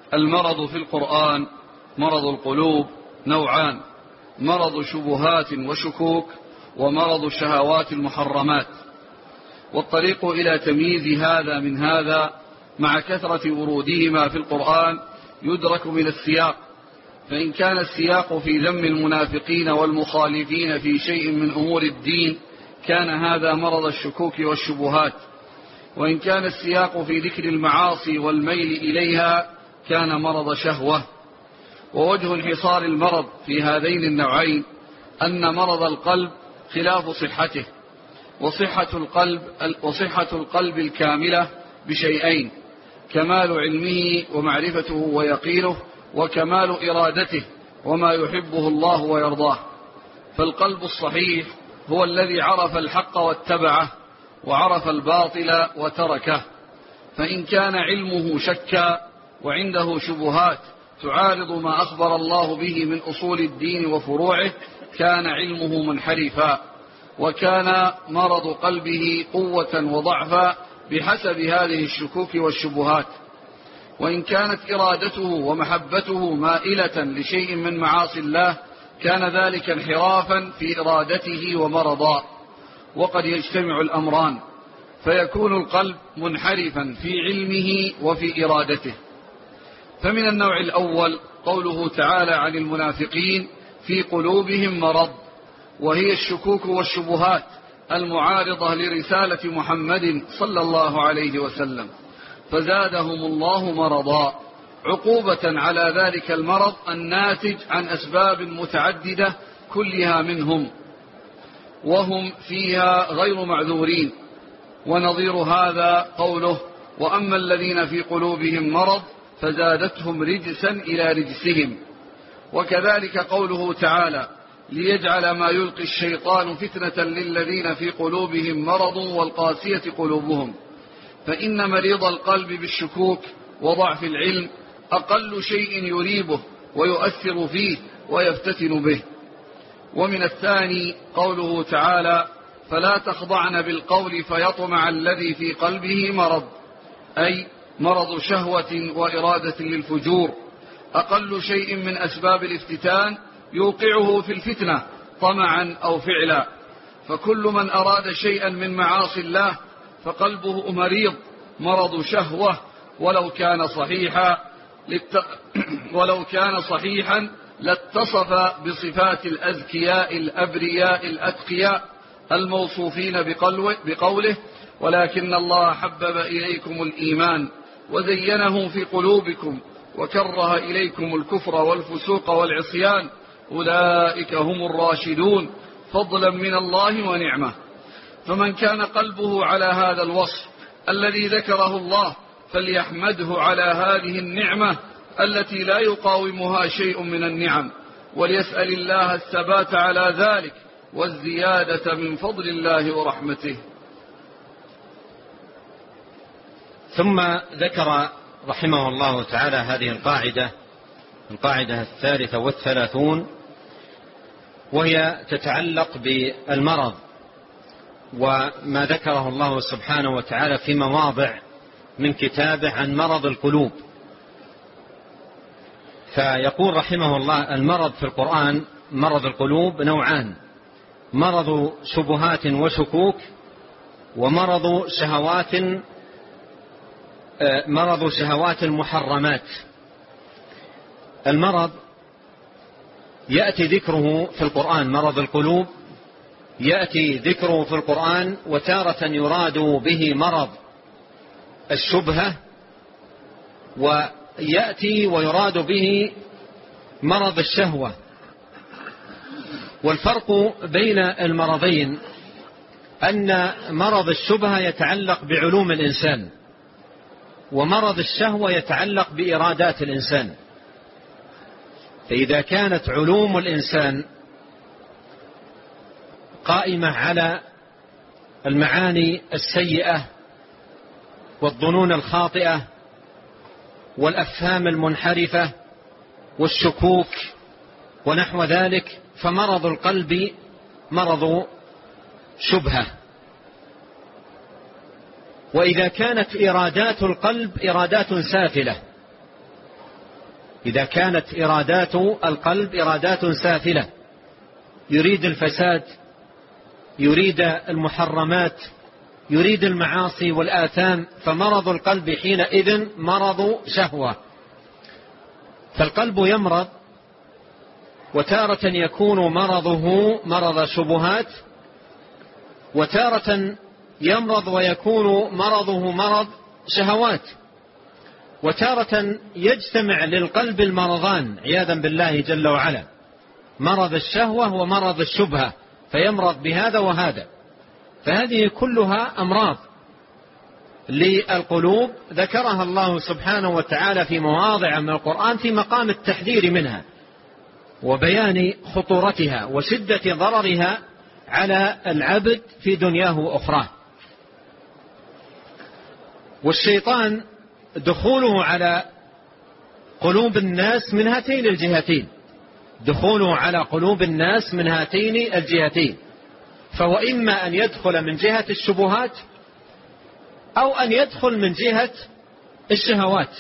المرض في القرآن مرض القلوب نوعان: مرض شبهات وشكوك، ومرض الشهوات المحرمات. والطريق إلى تمييز هذا من هذا مع كثرة ورودهما في القرآن يدرك من السياق، فإن كان السياق في ذم المنافقين والمخالفين في شيء من أمور الدين كان هذا مرض الشكوك والشبهات، وإن كان السياق في ذكر المعاصي والميل إليها كان مرض شهوة. ووجه انحصار المرض في هذين النوعين أن مرض القلب خلاف صحته، وصحة القلب الكاملة بشيئين: كمال علمه ومعرفته ويقينه، وكمال إرادته وما يحبه الله ويرضاه. فالقلب الصحيح هو الذي عرف الحق واتبعه، وعرف الباطل وتركه. فإن كان علمه شكا وعنده شبهات تعارض ما أخبر الله به من أصول الدين وفروعه كان علمه منحرفا، وكان مرض قلبه قوة وضعفا بحسب هذه الشكوك والشبهات. وإن كانت إرادته ومحبته مائلة لشيء من معاصي الله كان ذلك انحرافا في إرادته ومرضا. وقد يجتمع الأمران فيكون القلب منحرفا في علمه وفي إرادته. فمن النوع الأول قوله تعالى عن المنافقين: في قلوبهم مرض، وهي الشكوك والشبهات المعارضة لرسالة محمد صلى الله عليه وسلم، فزادهم الله مرضا عقوبة على ذلك المرض الناتج عن أسباب متعددة كلها منهم، وهم فيها غير معذورين. ونظير هذا قوله: وأما الذين في قلوبهم مرض فزادتهم رجسا إلى رجسهم. وكذلك قوله تعالى: ليجعل ما يلقي الشيطان فتنة للذين في قلوبهم مرض والقاسية قلوبهم. فإن مريض القلب بالشكوك وضعف العلم أقل شيء يريبه ويؤثر فيه ويفتتن به. ومن الثاني قوله تعالى: فلا تخضعن بالقول فيطمع الذي في قلبه مرض، أي مرض شهوة وإرادة للفجور، أقل شيء من أسباب الافتتان يوقعه في الفتنة طمعا أو فعلا. فكل من أراد شيئا من معاصي الله فقلبه مريض مرض شهوة، ولو كان صحيحا لاتصف بصفات الأذكياء الأبرياء الأتقياء الموصوفين بقوله: ولكن الله حبب إليكم الإيمان وزينه في قلوبكم وكره إليكم الكفر والفسوق والعصيان أولئك هم الراشدون فضلا من الله ونعمة. فمن كان قلبه على هذا الوصف الذي ذكره الله فليحمده على هذه النعمة التي لا يقاومها شيء من النعم، وليسأل الله الثبات على ذلك والزيادة من فضل الله ورحمته. ثم ذكر رحمه الله تعالى هذه القاعدة 33، وهي تتعلق بالمرض وما ذكره الله سبحانه وتعالى في مواضع من كتابه عن مرض القلوب. فيقول رحمه الله: المرض في القرآن مرض القلوب نوعان: مرض شبهات وشكوك، ومرض شهوات المحرمات. المرض يأتي ذكره في القرآن، مرض القلوب يأتي ذكره في القرآن وتارة يراد به مرض الشبهة، ويأتي ويراد به مرض الشهوة. والفرق بين المرضين أن مرض الشبهة يتعلق بعلوم الإنسان، ومرض الشهوة يتعلق بإرادات الإنسان. فإذا كانت علوم الإنسان قائمة على المعاني السيئة والظنون الخاطئة والأفهام المنحرفة والشكوك ونحو ذلك، فمرض القلب مرض شبهة. وإذا كانت إرادات القلب إرادات سافلة إذا كانت إرادات القلب إرادات سافلة، يريد الفساد، يريد المحرمات، يريد المعاصي والآثام، فمرض القلب حينئذ مرض شهوة. فالقلب يمرض، وتارة يكون مرضه مرض شبهات، وتارة يمرض ويكون مرضه مرض شهوات، وتارة يجتمع للقلب المرضان عياذا بالله جل وعلا، مرض الشهوة ومرض الشبهة، فيمرض بهذا وهذا. فهذه كلها أمراض للقلوب ذكرها الله سبحانه وتعالى في مواضع من القرآن في مقام التحذير منها وبيان خطورتها وشدة ضررها على العبد في دنياه وأخراه. والشيطان دخوله على قلوب الناس من هاتين الجهتين، دخوله على قلوب الناس من هاتين الجهتين، فوإما أن يدخل من جهة الشبهات أو أن يدخل من جهة الشهوات.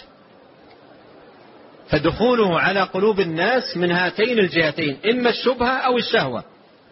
فدخوله على قلوب الناس من هاتين الجهتين، إما الشبهة أو الشهوة.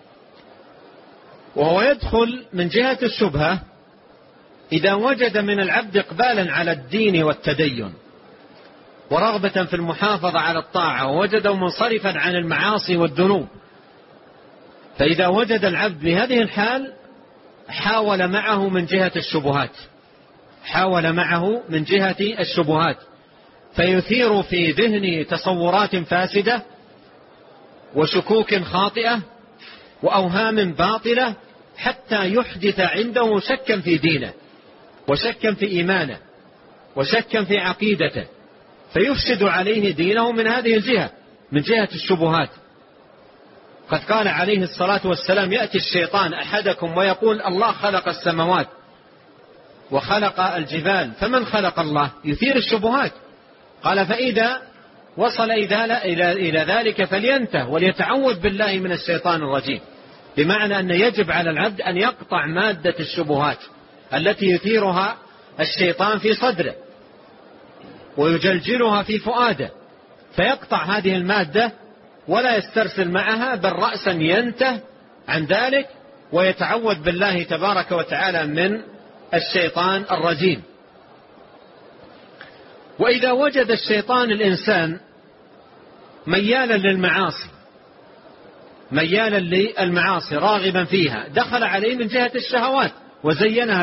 وهو يدخل من جهة الشبهة إذا وجد من العبد إقبالا على الدين والتدين ورغبة في المحافظة على الطاعة، ووجده منصرفا عن المعاصي والذنوب. فإذا وجد العبد بهذه الحال حاول معه من جهة الشبهات، حاول معه من جهة الشبهات، فيثير في ذهنه تصورات فاسدة وشكوك خاطئة وأوهام باطلة حتى يحدث عنده شكا في دينه وشكا في إيمانه وشكا في عقيدته، فيفسد عليه دينه من هذه الجهة، من جهة الشبهات. قد قال عليه الصلاة والسلام: يأتي الشيطان أحدكم ويقول الله خلق السماوات وخلق الجبال فمن خلق الله؟ يثير الشبهات. قال: فإذا وصل إلى ذلك فلينته وليتعوذ بالله من الشيطان الرجيم. بمعنى أن يجب على العبد أن يقطع مادة الشبهات التي يثيرها الشيطان في صدره ويجلجلها في فؤاده، فيقطع هذه المادة ولا يسترسل معها، بل رأسا ينته عن ذلك ويتعوذ بالله تبارك وتعالى من الشيطان الرجيم. وإذا وجد الشيطان الإنسان ميالا للمعاصي، ميالا للمعاصي راغبا فيها، دخل عليه من جهة الشهوات وزينها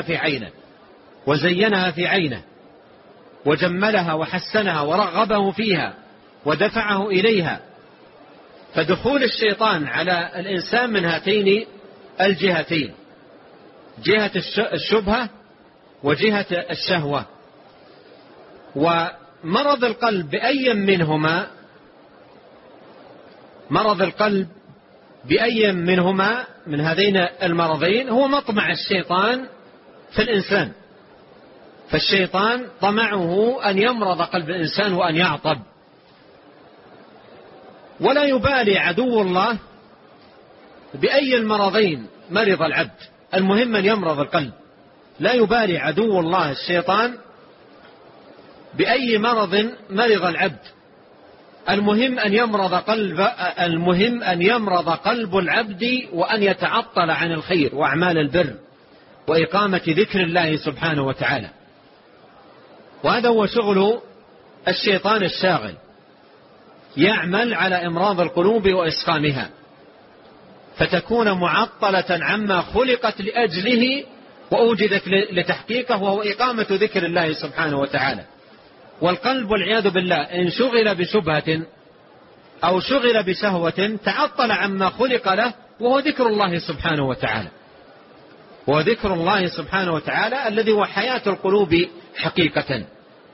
في عينه وجملها وحسنها ورغبه فيها ودفعه إليها. فدخول الشيطان على الإنسان من هاتين الجهتين، جهة الشبهة وجهة الشهوة. ومرض القلب بأي منهما، مرض القلب بأي منهما من هذين المرضين هو مطمع الشيطان في الإنسان. فالشيطان طمعه أن يمرض قلب الإنسان وأن يعطب، ولا يبالي عدو الله بأي المرضين مرض العبد، المهم أن يمرض القلب. لا يبالي عدو الله الشيطان بأي مرض مرض العبد، المهم أن يمرض قلب العبد وأن يتعطل عن الخير وأعمال البر وإقامة ذكر الله سبحانه وتعالى. وهذا هو شغل الشيطان الشاغل، يعمل على إمراض القلوب وإسقامها، فتكون معطلة عما خلقت لأجله وأوجدت لتحقيقه، وهو إقامة ذكر الله سبحانه وتعالى. والقلب والعياذ بالله إن شغل بشبهة أو شغل بشهوة تعطل عما خلق له، وهو ذكر الله سبحانه وتعالى، وذكر الله سبحانه وتعالى الذي هو حياة القلوب حقيقة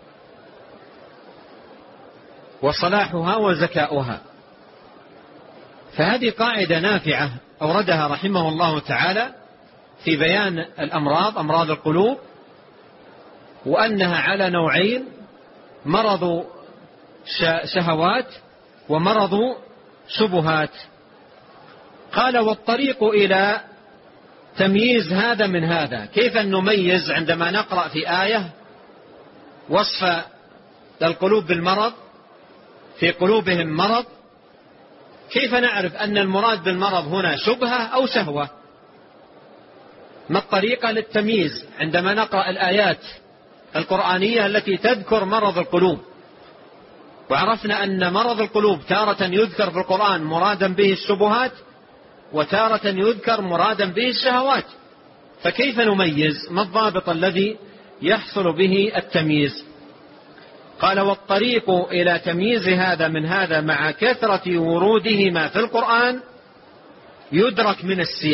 وصلاحها وزكاؤها. فهذه قاعدة نافعة أوردها رحمه الله تعالى في بيان الأمراض، أمراض القلوب، وأنها على نوعين: مرض شهوات ومرض شبهات. قال: والطريق إلى تمييز هذا من هذا. كيف نميز عندما نقرأ في آية وصف القلوب بالمرض، في قلوبهم مرض، كيف نعرف أن المراد بالمرض هنا شبهة أو شهوة؟ ما الطريقة للتمييز عندما نقرأ الآيات القرآنية التي تذكر مرض القلوب؟ وعرفنا أن مرض القلوب تارة يذكر في القرآن مرادا به الشبهات، وتارة يذكر مرادا به الشهوات، فكيف نميز؟ ما الضابط الذي يحصل به التمييز؟ قال: والطريق إلى تمييز هذا من هذا مع كثرة ورودهما في القرآن يدرك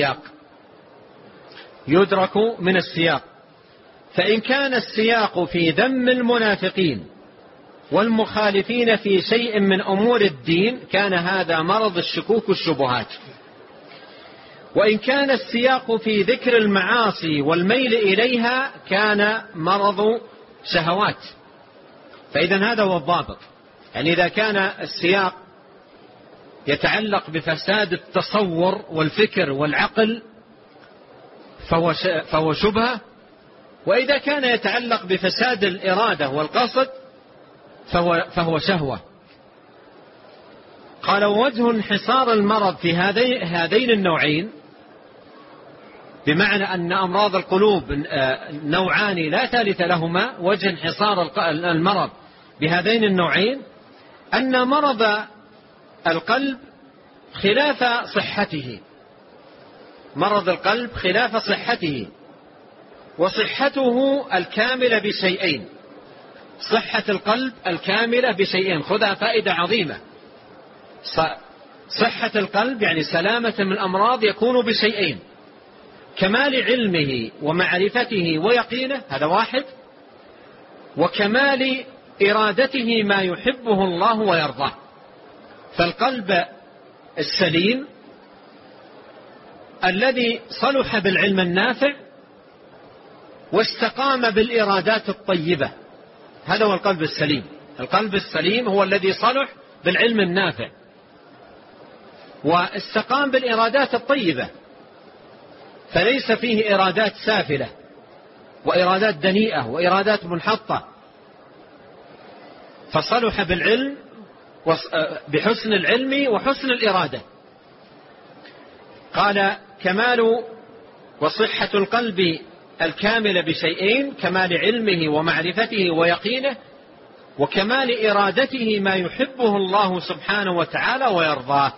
من السياق. فإن كان السياق في ذم المنافقين والمخالفين في شيء من أمور الدين كان هذا مرض الشكوك والشبهات، وإن كان السياق في ذكر المعاصي والميل إليها كان مرض شهوات. فإذا هذا هو الضابط. يعني إذا كان السياق يتعلق بفساد التصور والفكر والعقل فهو شبهة، وإذا كان يتعلق بفساد الإرادة والقصد فهو شهوة. قال: ووجه انحصار المرض في هذين النوعين، بمعنى أن أمراض القلوب نوعان لا ثالث لهما، وجه انحصار المرض بهذين النوعين أن مرض القلب خلاف صحته، مرض القلب خلاف صحته، وصحته الكاملة بشيئين. صحة القلب الكاملة بشيئين، خذها فائدة عظيمة. صحة القلب يعني سلامة من الأمراض يكون بشيئين: كمال علمه ومعرفته ويقينه، هذا واحد، وكمال إرادته ما يحبه الله ويرضاه. فالقلب السليم الذي صلح بالعلم النافع واستقام بالإرادات الطيبة، هذا هو القلب السليم. القلب السليم هو الذي صلح بالعلم النافع واستقام بالإرادات الطيبة، فليس فيه إرادات سافلة وإرادات دنيئة وإرادات منحطة، فصلح بالعلم بحسن العلم وحسن الإرادة. قال: كمال وصحة القلب الكاملة بشيئين: كمال علمه ومعرفته ويقينه، وكمال إرادته ما يحبه الله سبحانه وتعالى ويرضاه.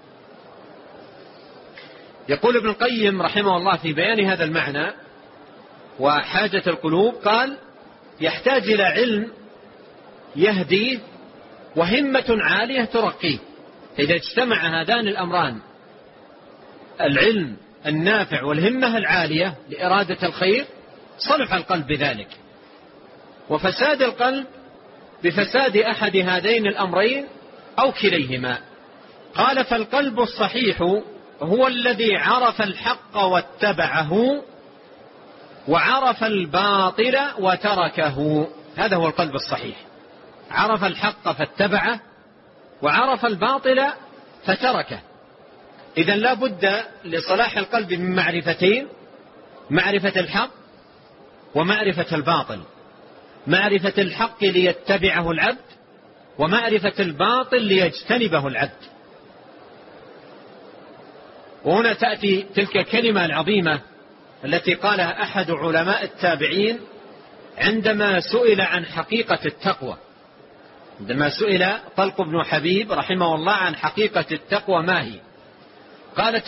يقول ابن القيم رحمه الله في بيان هذا المعنى وحاجة القلوب، قال: يحتاج إلى علم يهديه وهمة عالية ترقيه. إذا اجتمع هذان الأمران، العلم النافع والهمة العالية لإرادة الخير، صلح القلب بذلك. وفساد القلب بفساد أحد هذين الأمرين أو كليهما. قال: فالقلب الصحيح هو الذي عرف الحق واتبعه وعرف الباطل وتركه. هذا هو القلب الصحيح، عرف الحق فاتبعه وعرف الباطل فتركه. إذن لا بد لصلاح القلب من معرفتين: معرفة الحق ومعرفة الباطل. معرفة الحق ليتبعه العبد، ومعرفة الباطل ليجتنبه العبد. وهنا تأتي تلك الكلمة العظيمة التي قالها أحد علماء التابعين عندما سئل عن حقيقة التقوى. عندما سئل طلق بن حبيب رحمه الله عن حقيقة التقوى ما هي، قال: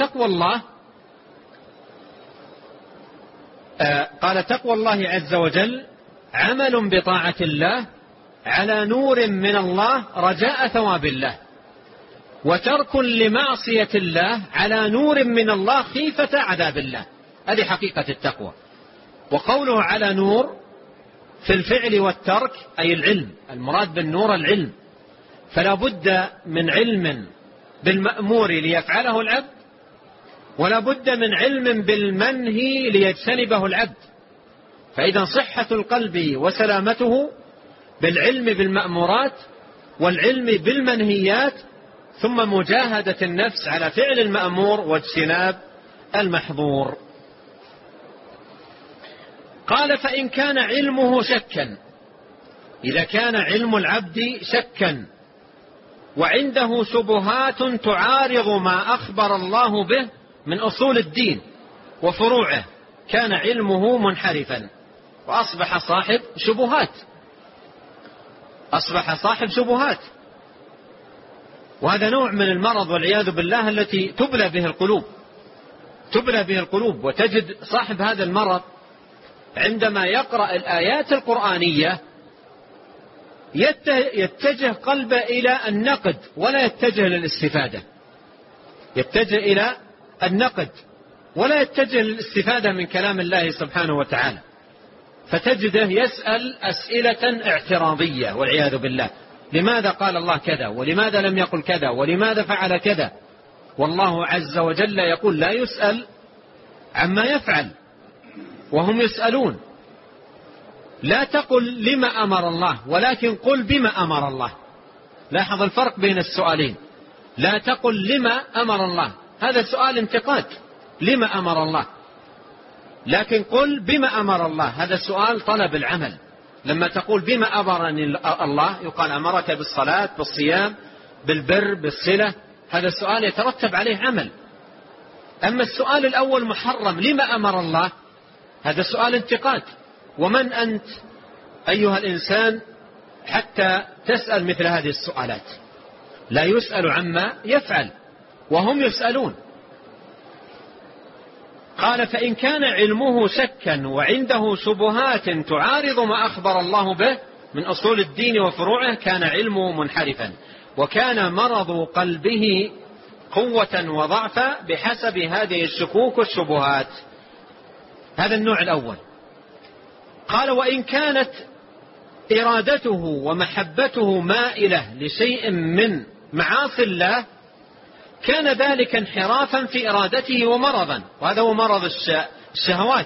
تقوى الله عز وجل عمل بطاعة الله على نور من الله رجاء ثواب الله، وترك لمعصية الله على نور من الله خيفة عذاب الله. هذه حقيقة التقوى. وقوله على نور في الفعل والترك أي العلم، المراد بالنور العلم، فلا بد من علم بالمأمور ليفعله العبد، ولا بد من علم بالمنهي ليجتنبه العبد. فإذا صحة القلب وسلامته بالعلم بالمأمورات والعلم بالمنهيات، ثم مجاهدة النفس على فعل المأمور واجتناب المحظور. قال: فإن كان علمه شكا، إذا كان علم العبد شكا وعنده شبهات تعارض ما أخبر الله به من أصول الدين وفروعه كان علمه منحرفا وأصبح صاحب شبهات. أصبح صاحب شبهات، وهذا نوع من المرض والعياذ بالله التي تبلى به القلوب، تبلى به القلوب. وتجد صاحب هذا المرض عندما يقرأ الآيات القرآنية يتجه قلبه إلى النقد ولا يتجه للاستفادة، يتجه إلى النقد ولا يتجه للاستفادة من كلام الله سبحانه وتعالى، فتجده يسأل أسئلة اعتراضية والعياذ بالله. لماذا قال الله كذا؟ ولماذا لم يقل كذا؟ ولماذا فعل كذا؟ والله عز وجل يقول لا يسأل عما يفعل وهم يسألون. لا تقل لما أمر الله، ولكن قل بما أمر الله. لاحظ الفرق بين السؤالين. لا تقل لما أمر الله، هذا سؤال انتقاد، لما أمر الله. لكن قل بما أمر الله، هذا سؤال طلب العمل. لما تقول بما أمرني الله، يقال أمرك بالصلاة بالصيام بالبر بالصلة، هذا سؤال يترتب عليه عمل. أما السؤال الأول محرم لما أمر الله، هذا سؤال انتقاد. ومن أنت أيها الإنسان حتى تسأل مثل هذه السؤالات؟ لا يسأل عما يفعل وهم يسألون. قال فإن كان علمه شكا وعنده شبهات تعارض ما أخبر الله به من أصول الدين وفروعه كان علمه منحرفا، وكان مرض قلبه قوة وضعفا بحسب هذه الشكوك والشبهات. هذا النوع الأول. قال وإن كانت إرادته ومحبته مائلة لشيء من معاصي الله كان ذلك انحرافا في إرادته ومرضا، وهذا هو مرض الشهوات.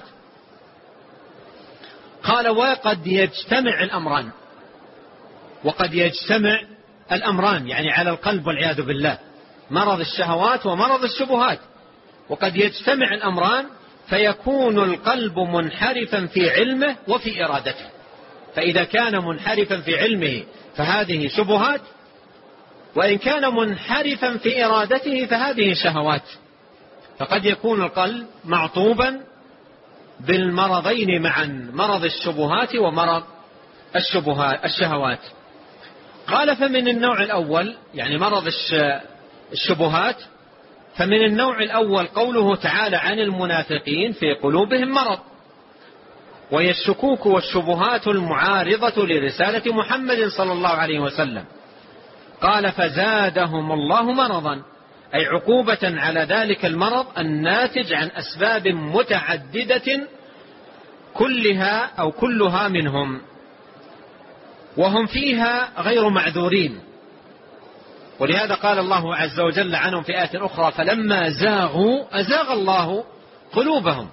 قال وقد يجتمع الأمران، وقد يجتمع الأمران يعني على القلب والعياذ بالله، مرض الشهوات ومرض الشبهات، وقد يجتمع الأمران فيكون القلب منحرفا في علمه وفي إرادته. فإذا كان منحرفا في علمه فهذه شبهات، وإن كان منحرفا في إرادته فهذه شهوات. فقد يكون القلب معطوبا بالمرضين معا، مرض الشبهات ومرض الشهوات. قال فمن النوع الأول يعني مرض الشبهات، فمن النوع الأول قوله تعالى عن المنافقين في قلوبهم مرض، وهي الشكوك والشبهات المعارضة لرسالة محمد صلى الله عليه وسلم. قال فزادهم الله مرضا، أي عقوبة على ذلك المرض الناتج عن أسباب متعددة كلها أو كلها منهم، وهم فيها غير معذورين. ولهذا قال الله عز وجل عنهم في آية أخرى فلما زاغوا أزاغ الله قلوبهم.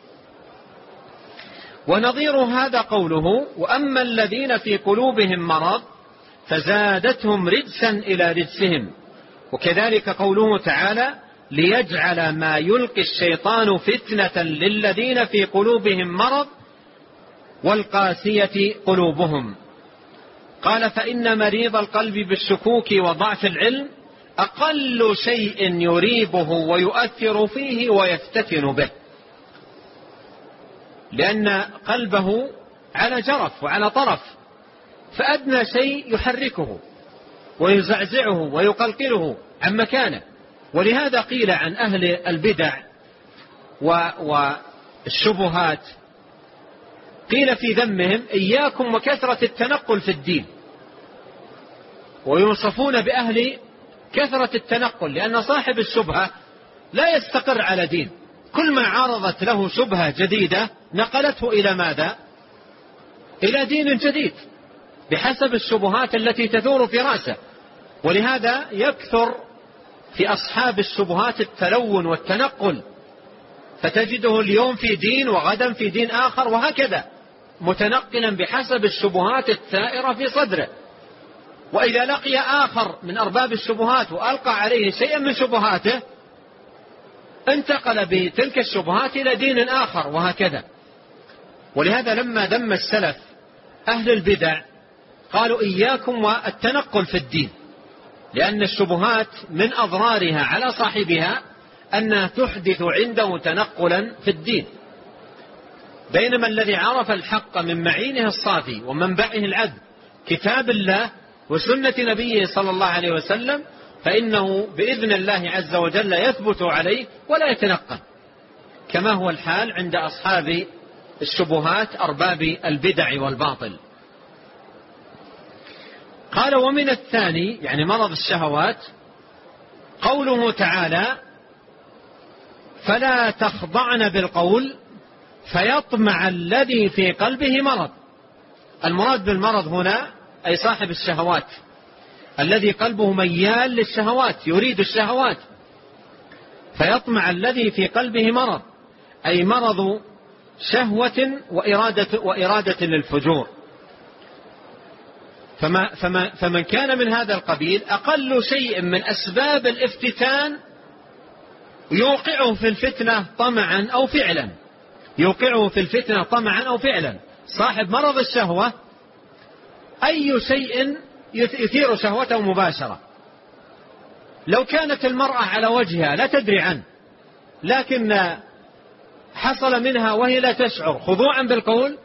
ونظير هذا قوله وأما الذين في قلوبهم مرض فزادتهم رجسا إلى رجسهم. وكذلك قوله تعالى ليجعل ما يلقي الشيطان فتنة للذين في قلوبهم مرض والقاسية قلوبهم. قال فإن مريض القلب بالشكوك وضعف العلم أقل شيء يريبه ويؤثر فيه ويفتتن به، لأن قلبه على جرف وعلى طرف، فأدنى شيء يحركه ويزعزعه ويقلقله عن مكانه. ولهذا قيل عن أهل البدع والشبهات قيل في ذمهم إياكم وكثرة التنقل في الدين، ويوصفون بأهل كثرة التنقل، لأن صاحب الشبهة لا يستقر على دين، كل ما عارضت له شبهة جديدة نقلته إلى ماذا؟ إلى دين جديد بحسب الشبهات التي تثور في رأسه. ولهذا يكثر في أصحاب الشبهات التلون والتنقل، فتجده اليوم في دين وغدا في دين آخر، وهكذا متنقلا بحسب الشبهات الثائرة في صدره. وإذا لقي آخر من أرباب الشبهات وألقى عليه شيئا من شبهاته انتقل بتلك الشبهات إلى دين آخر، وهكذا. ولهذا لما ذم السلف أهل البدع قالوا إياكم والتنقل في الدين، لأن الشبهات من أضرارها على صاحبها أنها تحدث عنده تنقلا في الدين، بينما الذي عرف الحق من معينه الصافي ومنبعه العدل كتاب الله وسنة نبيه صلى الله عليه وسلم فإنه بإذن الله عز وجل يثبت عليه ولا يتنقل، كما هو الحال عند أصحاب الشبهات أرباب البدع والباطل. قال ومن الثاني يعني مرض الشهوات قوله تعالى فلا تخضعن بالقول فيطمع الذي في قلبه مرض. المراد بالمرض هنا أي صاحب الشهوات الذي قلبه ميال للشهوات يريد الشهوات. فيطمع الذي في قلبه مرض أي مرض شهوة وإرادة للفجور. فمن كان من هذا القبيل أقل شيء من أسباب الافتتان يوقعه في الفتنة طمعا أو فعلا، يوقعه في الفتنة طمعا أو فعلا. صاحب مرض الشهوة أي شيء يثير شهوته مباشرة، لو كانت المرأة على وجهها لا تدري عنه لكن حصل منها وهي لا تشعر خضوعا بالقول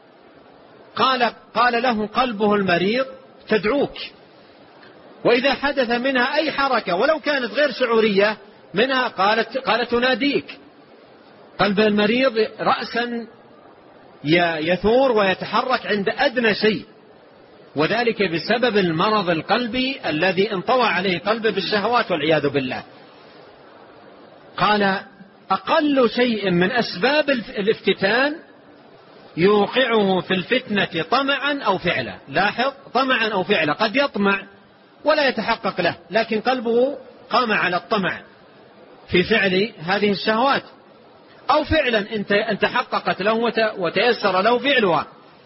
قال له قلبه المريض تدعوك. وإذا حدث منها أي حركة ولو كانت غير شعورية منها قالت تناديك. قلب المريض رأسا يثور ويتحرك عند أدنى شيء، وذلك بسبب المرض القلبي الذي انطوى عليه قلبه بالشهوات والعياذ بالله. قال أقل شيء من أسباب الافتتان يوقعه في الفتنة طمعا أو فعلا. لاحظ طمعا أو فعلا، قد يطمع ولا يتحقق له لكن قلبه قام على الطمع في فعل هذه الشهوات، أو فعلا أن تحققت له وتيسر له فعلها.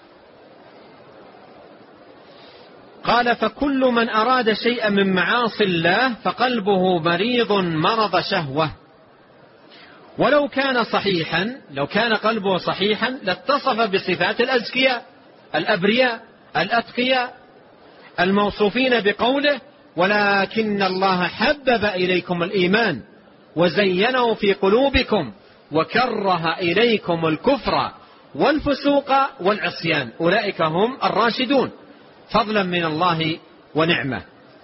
قال فكل من أراد شيئا من معاصي الله فقلبه مريض مرض شهوة. ولو كان صحيحا، لو كان قلبه صحيحا لاتصف بصفات الأزكياء الأبرياء الأتقياء الموصوفين بقوله ولكن الله حبب إليكم الإيمان وزينه في قلوبكم وكره إليكم الكفر والفسوق والعصيان أولئك هم الراشدون فضلا من الله ونعمة.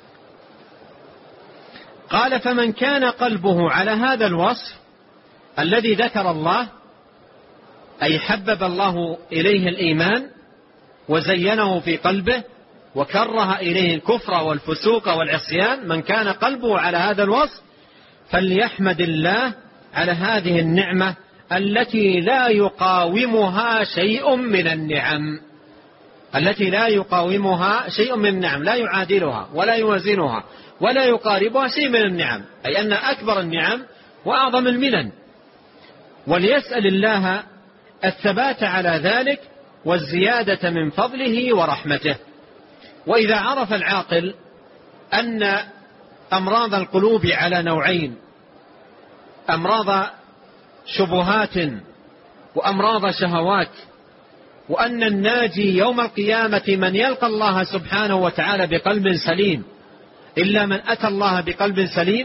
قال فمن كان قلبه على هذا الوصف الذي ذكر الله أي حبب الله إليه الإيمان وزينه في قلبه وكره إليه الكفر والفسوق والعصيان، من كان قلبه على هذا الوصف فليحمد الله على هذه النعمة التي لا يقاومها شيء من النعم، التي لا يقاومها شيء من النعم، لا يعادلها ولا يوازنها ولا يقاربها شيء من النعم، أي أن أكبر النعم وأعظم المنن. وليسأل الله الثبات على ذلك والزيادة من فضله ورحمته. وإذا عرف العاقل أن أمراض القلوب على نوعين، أمراض شبهات وأمراض شهوات، وأن الناجي يوم القيامة من يلقى الله سبحانه وتعالى بقلب سليم إلا من أتى الله بقلب سليم،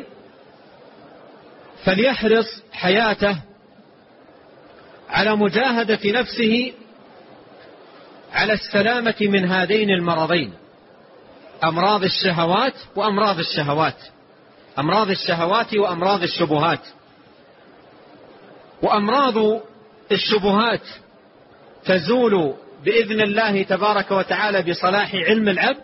فليحرص حياته على مجاهدة نفسه على السلامة من هذين المرضين، أمراض الشهوات وأمراض الشهوات، أمراض الشهوات وأمراض الشبهات. وأمراض الشبهات تزول بإذن الله تبارك وتعالى بصلاح علم العبد،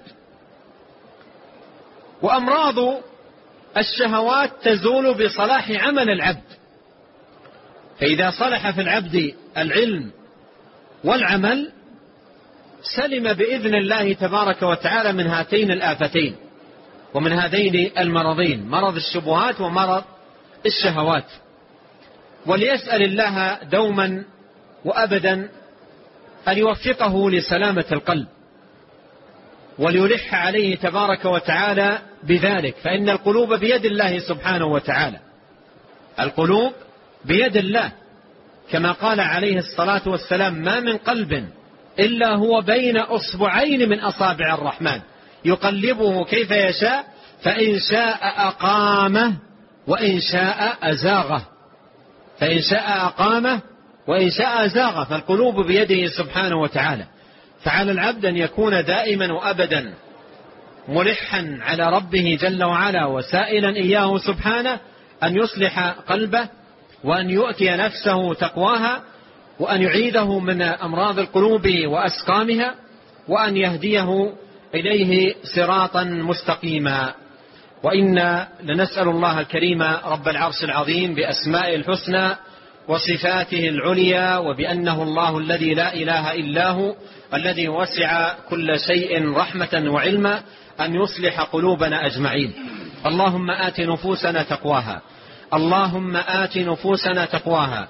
وأمراض الشهوات تزول بصلاح عمل العبد. فإذا صلح في العبد العلم والعمل سلم بإذن الله تبارك وتعالى من هاتين الآفتين ومن هذين المرضين، مرض الشبهات ومرض الشهوات. وليسأل الله دوما وأبدا أن يوفقه لسلامة القلب وليلح عليه تبارك وتعالى بذلك، فإن القلوب بيد الله سبحانه وتعالى، القلوب بيد الله، كما قال عليه الصلاة والسلام ما من قلب إلا هو بين أصبعين من أصابع الرحمن يقلبه كيف يشاء فإن شاء أقامه وإن شاء أزاغه، فإن شاء أقامه وإن شاء أزاغه، فالقلوب بيده سبحانه وتعالى. فعلى العبد أن يكون دائما وأبدا ملحا على ربه جل وعلا وسائلا إياه سبحانه أن يصلح قلبه، وأن يؤتي نفسه تقواها، وأن يعيده من أمراض القلوب وأسقامها، وأن يهديه إليه صراطا مستقيما. وإنا لنسأل الله الكريم رب العرش العظيم بأسمائه الحسنى وصفاته العليا، وبأنه الله الذي لا إله إلا هو الذي وسع كل شيء رحمة وعلما، أن يصلح قلوبنا أجمعين. اللهم آت نفوسنا تقواها، اللهم آت نفوسنا تقواها،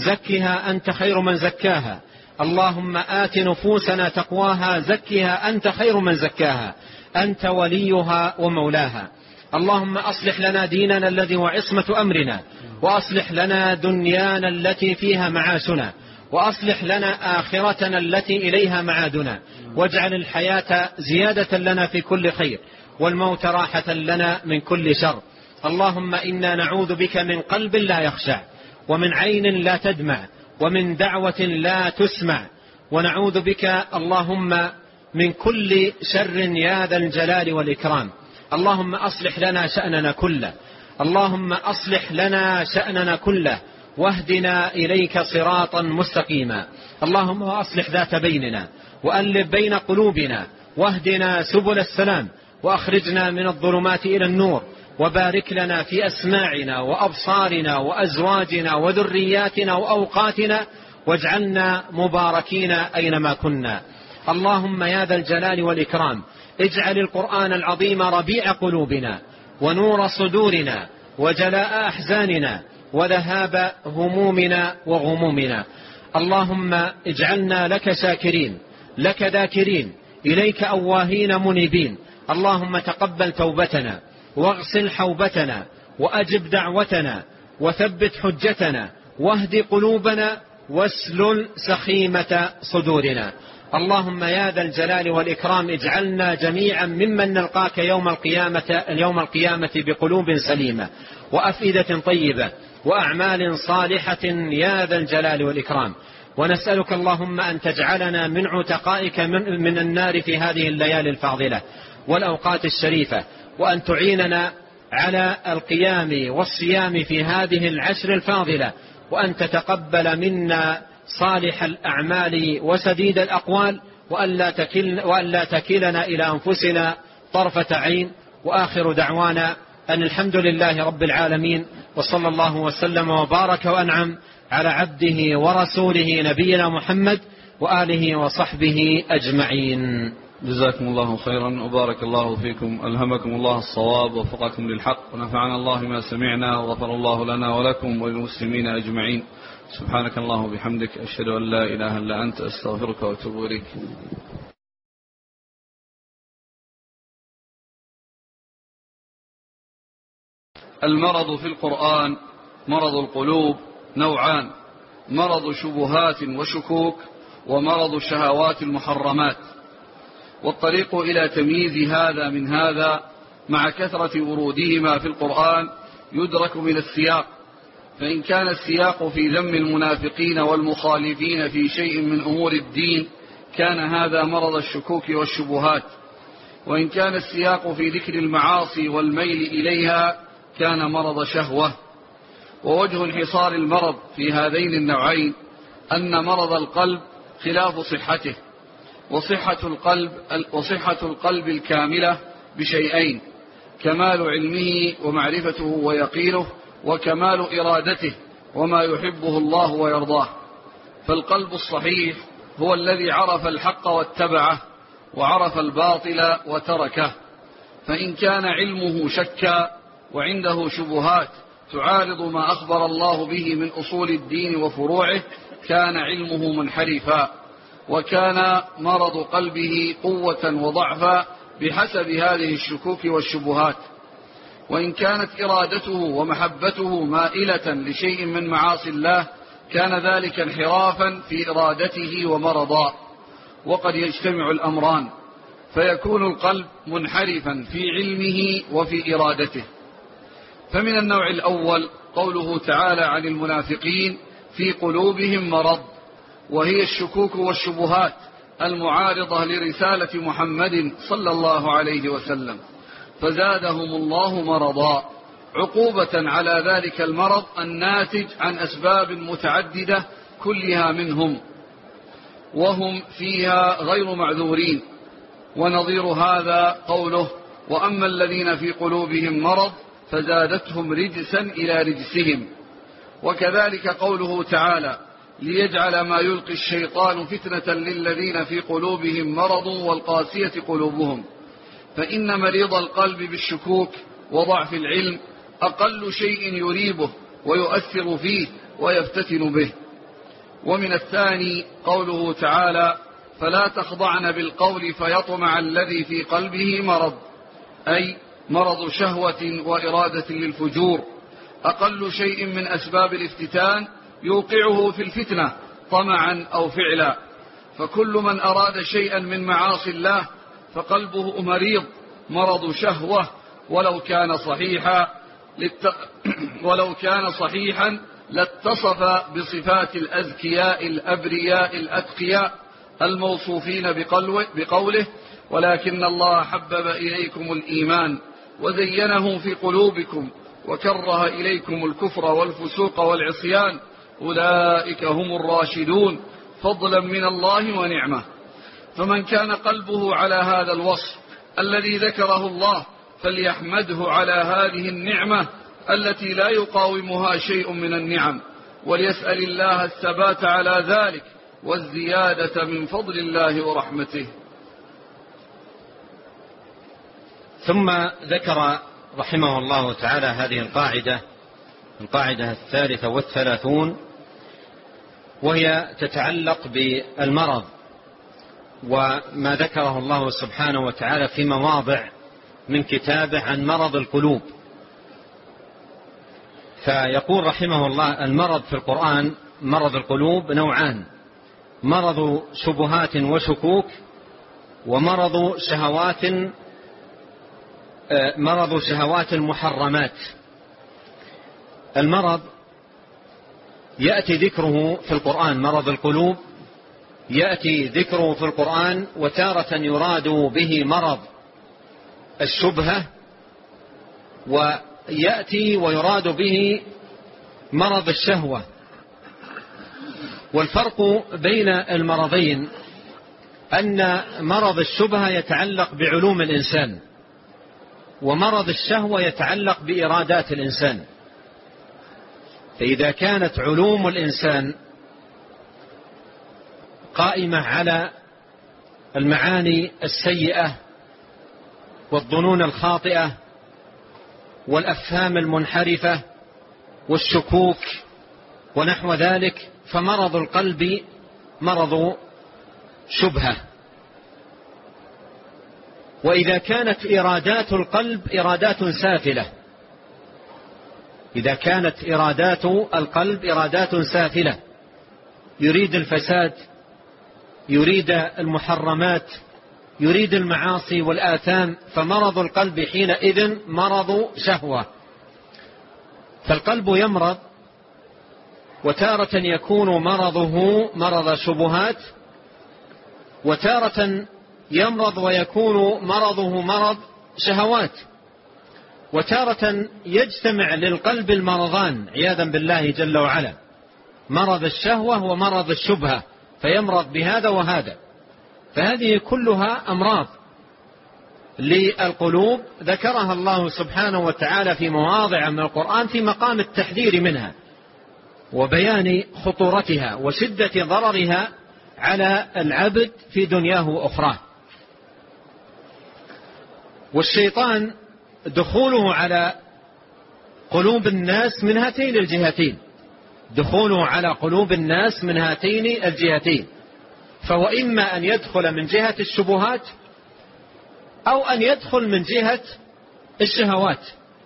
زكها أنت خير من زكاها. اللهم آت نفوسنا تقواها، زكها أنت خير من زكاها، أنت وليها ومولاها. اللهم أصلح لنا ديننا الذي هو عصمة أمرنا، وأصلح لنا دنيانا التي فيها معاشنا، وأصلح لنا آخرتنا التي إليها معادنا، واجعل الحياة زيادة لنا في كل خير، والموت راحة لنا من كل شر. اللهم إنا نعوذ بك من قلب لا يخشع، ومن عين لا تدمع، ومن دعوة لا تسمع، ونعوذ بك اللهم من كل شر يا ذا الجلال والإكرام. اللهم أصلح لنا شأننا كله، اللهم أصلح لنا شأننا كله، واهدنا إليك صراطا مستقيما. اللهم أصلح ذات بيننا، وألف بين قلوبنا، واهدنا سبل السلام، وأخرجنا من الظلمات إلى النور، وبارك لنا في أسماعنا وأبصارنا وأزواجنا وذرياتنا وأوقاتنا، واجعلنا مباركين أينما كنا. اللهم يا ذا الجلال والإكرام اجعل القرآن العظيم ربيع قلوبنا، ونور صدورنا، وجلاء أحزاننا، وذهاب همومنا وغمومنا. اللهم اجعلنا لك شاكرين، لك ذاكرين، إليك أواهين منيبين. اللهم تقبل توبتنا، واغسل حوبتنا، وأجب دعوتنا، وثبت حجتنا، واهد قلوبنا، واسلل سخيمة صدورنا. اللهم يا ذا الجلال والإكرام اجعلنا جميعا ممن نلقاك يوم القيامة بقلوب سليمة، وأفئدة طيبة، وأعمال صالحة يا ذا الجلال والإكرام. ونسألك اللهم أن تجعلنا من عتقائك من النار في هذه الليالي الفاضلة والأوقات الشريفة، وأن تعيننا على القيام والصيام في هذه العشر الفاضلة، وأن تتقبل منا صالح الأعمال وسديد الأقوال، وألا تكلنا إلى أنفسنا طرفة عين. وآخر دعوانا أن الحمد لله رب العالمين، وصلى الله وسلم وبارك وأنعم على عبده ورسوله نبينا محمد وآله وصحبه أجمعين. جزاكم الله خيرا وبارك الله فيكم، ألهمكم الله الصواب ووفقكم للحق، ونفعنا الله ما سمعنا، وغفر الله لنا ولكم وللمسلمين أجمعين. سبحانك اللهم وبحمدك، أشهد أن لا إله إلا أنت، أستغفرك وأتوب إليك. المرض في القرآن مرض القلوب نوعان: مرض شبهات وشكوك، ومرض الشهوات المحرمات. والطريق إلى تمييز هذا من هذا مع كثرة ورودهما في القرآن يدرك من السياق، فإن كان السياق في ذم المنافقين والمخالفين في شيء من أمور الدين كان هذا مرض الشكوك والشبهات، وإن كان السياق في ذكر المعاصي والميل إليها كان مرض شهوة. ووجه انحصار المرض في هذين النوعين أن مرض القلب خلاف صحته، وصحة القلب الكاملة بشيئين: كمال علمه ومعرفته ويقينه، وكمال إرادته وما يحبه الله ويرضاه. فالقلب الصحيح هو الذي عرف الحق واتبعه، وعرف الباطل وتركه. فإن كان علمه شكا وعنده شبهات تعارض ما أخبر الله به من أصول الدين وفروعه كان علمه منحرفا، وكان مرض قلبه قوة وضعفا بحسب هذه الشكوك والشبهات. وإن كانت إرادته ومحبته مائلة لشيء من معاصي الله كان ذلك انحرافا في إرادته ومرضا. وقد يجتمع الأمران، فيكون القلب منحرفا في علمه وفي إرادته. فمن النوع الأول قوله تعالى عن المنافقين في قلوبهم مرض، وهي الشكوك والشبهات المعارضة لرسالة محمد صلى الله عليه وسلم، فزادهم الله مرضا عقوبة على ذلك المرض الناتج عن أسباب متعددة كلها منهم، وهم فيها غير معذورين. ونظير هذا قوله وأما الذين في قلوبهم مرض فزادتهم رجسا إلى رجسهم. وكذلك قوله تعالى ليجعل ما يلقي الشيطان فتنة للذين في قلوبهم مرض والقاسية قلوبهم، فإن مريض القلب بالشكوك وضعف العلم أقل شيء يريبه ويؤثر فيه ويفتتن به. ومن الثاني قوله تعالى فلا تخضعن بالقول فيطمع الذي في قلبه مرض، أي مرض شهوة وإرادة للفجور، أقل شيء من أسباب الافتتان يوقعه في الفتنة طمعا أو فعلا. فكل من أراد شيئا من معاصي الله فقلبه مريض مرض شهوة ولو كان صحيحا لاتصف بصفات الأذكياء الأبرياء الأتقياء الموصوفين بقوله ولكن الله حبب إليكم الإيمان وزينه في قلوبكم وكره إليكم الكفر والفسوق والعصيان أولئك هم الراشدون فضلا من الله ونعمة. فمن كان قلبه على هذا الوصف الذي ذكره الله فليحمده على هذه النعمة التي لا يقاومها شيء من النعم، وليسأل الله الثبات على ذلك والزيادة من فضل الله ورحمته. ثم ذكر رحمه الله تعالى هذه القاعدة 33، وهي تتعلق بالمرض وما ذكره الله سبحانه وتعالى في مواضع من كتابه عن مرض القلوب. فيقول رحمه الله المرض في القرآن مرض القلوب نوعان: مرض شبهات وشكوك، ومرض شهوات المحرمات. المرض يأتي ذكره في القرآن، مرض القلوب يأتي ذكره في القرآن وتارة يراد به مرض الشبهة، ويأتي ويراد به مرض الشهوة. والفرق بين المرضين أن مرض الشبهة يتعلق بعلوم الإنسان، ومرض الشهوة يتعلق بإرادات الإنسان. فإذا كانت علوم الإنسان قائمة على المعاني السيئة والظنون الخاطئة والأفهام المنحرفة والشكوك ونحو ذلك، فمرض القلب مرض شبهة. وإذا كانت إرادات القلب إرادات سافلة، إذا كانت إرادات القلب إرادات سافلة، يريد الفساد، يريد المحرمات، يريد المعاصي والآثام، فمرض القلب حينئذ مرض شهوة. فالقلب يمرض، وتارة يكون مرضه مرض شبهات، وتارة يمرض ويكون مرضه مرض شهوات، وتارة يجتمع للقلب المرضان عياذا بالله جل وعلا، مرض الشهوة ومرض الشبهة، فيمرض بهذا وهذا. فهذه كلها أمراض للقلوب ذكرها الله سبحانه وتعالى في مواضع من القرآن في مقام التحذير منها وبيان خطورتها وشدة ضررها على العبد في دنياه وأخراه. والشيطان دخوله على قلوب الناس من هاتين الجهتين، دخوله على قلوب الناس من هاتين الجهتين، فوإما أن يدخل من جهة الشبهات أو أن يدخل من جهة الشهوات.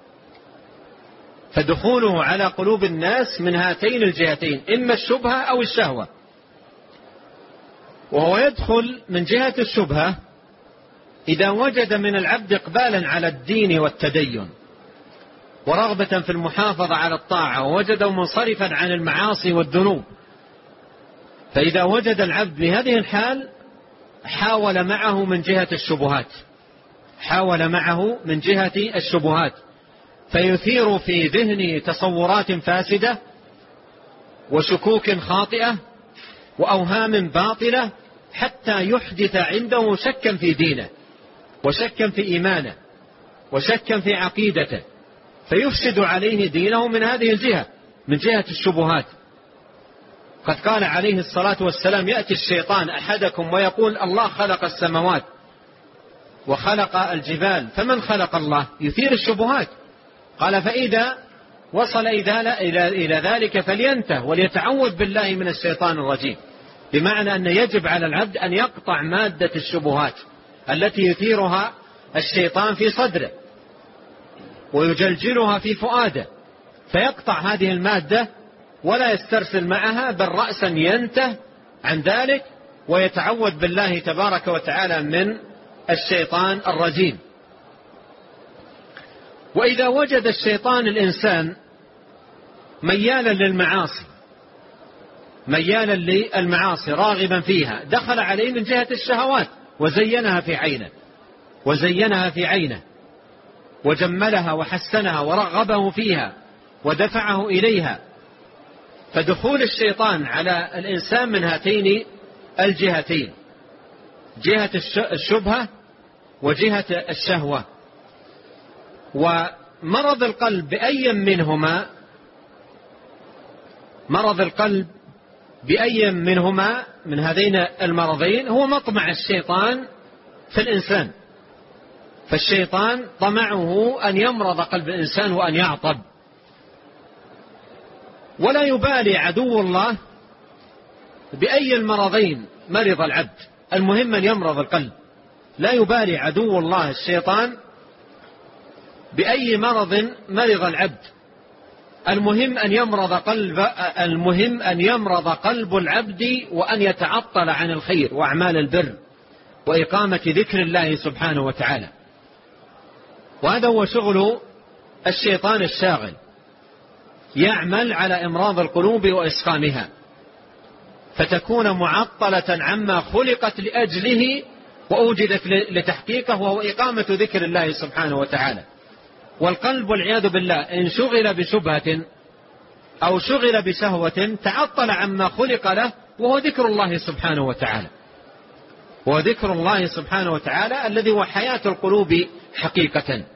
فدخوله على قلوب الناس من هاتين الجهتين، إما الشبهة أو الشهوة. وهو يدخل من جهة الشبهة إذا وجد من العبد إقبالا على الدين والتدين ورغبة في المحافظة على الطاعة ووجده منصرفا عن المعاصي والذنوب، فإذا وجد العبد بهذه الحال حاول معه من جهة الشبهات فيثير في ذهنه تصورات فاسدة وشكوك خاطئة وأوهام باطلة حتى يحدث عنده شكا في دينه وشكا في إيمانه وشكا في عقيدته، فيفسد عليه دينه من هذه الجهة، من جهة الشبهات. قد قال عليه الصلاة والسلام: يأتي الشيطان أحدكم ويقول الله خلق السماوات وخلق الجبال فمن خلق الله؟ يثير الشبهات. قال: فإذا وصل إلى ذلك فلينته وليتعوذ بالله من الشيطان الرجيم. بمعنى أن يجب على العبد أن يقطع مادة الشبهات التي يثيرها الشيطان في صدره ويجلجلها في فؤاده، فيقطع هذه المادة ولا يسترسل معها، بل رأسا ينته عن ذلك ويتعوذ بالله تبارك وتعالى من الشيطان الرجيم. وإذا وجد الشيطان الإنسان ميالا للمعاصي راغبا فيها، دخل عليه من جهة الشهوات وزينها في عينه وجملها وحسنها ورغبه فيها ودفعه إليها. فدخول الشيطان على الإنسان من هاتين الجهتين، جهة الشبهة وجهة الشهوة. ومرض القلب بأي منهما من هذين المرضين هو مطمع الشيطان في الإنسان. فالشيطان طمعه أن يمرض قلب الإنسان وأن يعطب، ولا يبالي عدو الله بأي المرضين مرض العبد، المهم أن يمرض القلب. لا يبالي عدو الله الشيطان بأي مرض مرض العبد، المهم أن يمرض قلب العبد وأن يتعطل عن الخير وأعمال البر وإقامة ذكر الله سبحانه وتعالى. وهذا هو شغل الشيطان الشاغل، يعمل على إمراض القلوب وإسقامها فتكون معطلة عما خلقت لأجله وأوجدت لتحقيقه، وهو إقامة ذكر الله سبحانه وتعالى. والقلب والعياذ بالله إن شغل بشبهة أو شغل بشهوة تعطل عما خلق له، وهو ذكر الله سبحانه وتعالى، وذكر الله سبحانه وتعالى الذي هو حياة القلوب حقيقة